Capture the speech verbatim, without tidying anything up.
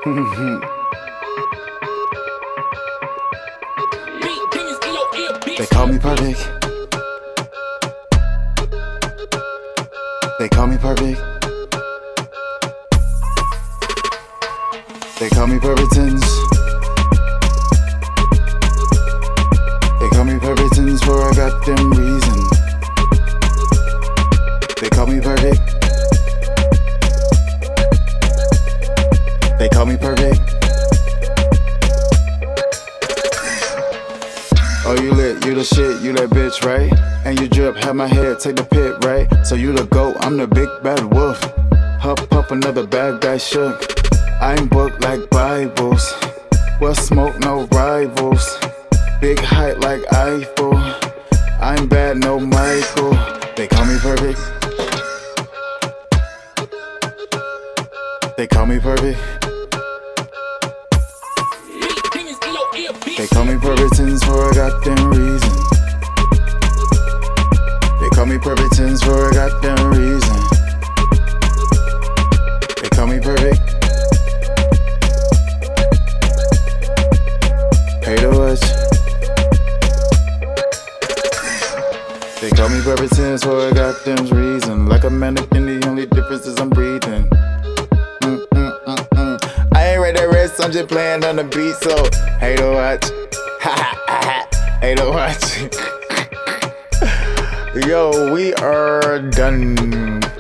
They call me perfect. They call me perfect. They call me Pervitins. They call me Pervitins for I got them reason. They call me perfect. They call me perfect. Oh, you lit, you the shit, you that bitch, right? And you drip, have my head, take the pit, right? So you the goat, I'm the big bad wolf. Huff, puff, another bad guy shook. I ain't booked like Bibles. Well, smoke, no rivals. Big height like Eiffel. I ain't bad, no Michael. They call me perfect. They call me perfect. They call me Pervitins for I got them reason. They call me Pervitins for I got them reason. They call me perfect. Pay to watch. They call me Pervitins for I got them reason. Like a mannequin, the only difference is I'm breathing. I'm just playing on the beat, so hate to watch. Ha ha ha. Hate to watch. Yo, we are done.